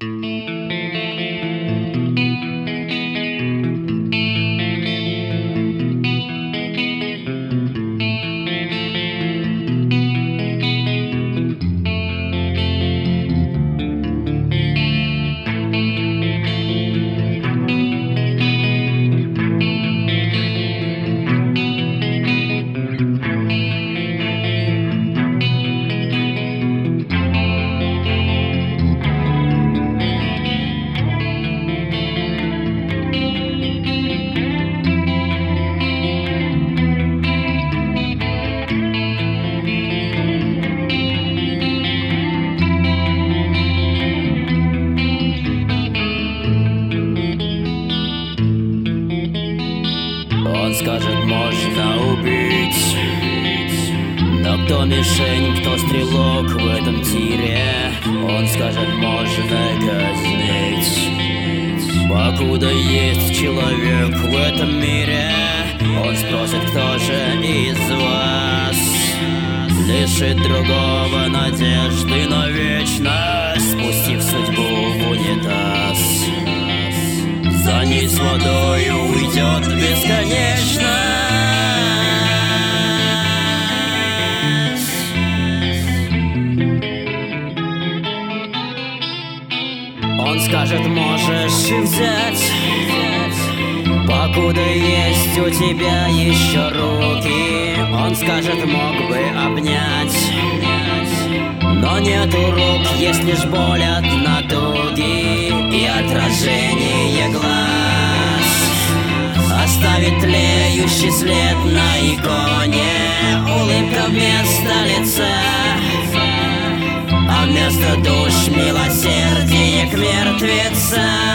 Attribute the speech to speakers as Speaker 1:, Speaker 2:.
Speaker 1: Он скажет, можно убить, но кто мишень, кто стрелок в этом тире? Он скажет, можно казнить, покуда есть человек в этом мире. Он спросит, кто же из вас лишит другого надежды на вечность, спустив судьбу в унитаз. За ней с водою уйдет бесконечность. Он скажет, можешь и взять, покуда есть у тебя еще руки. Он скажет, мог бы обнять, но нету рук, есть лишь боль от натуги и отражение глаз. Оставит тлеющий след на иконе, улыбка вместо лица, а вместо душ милосердие к мертвецам.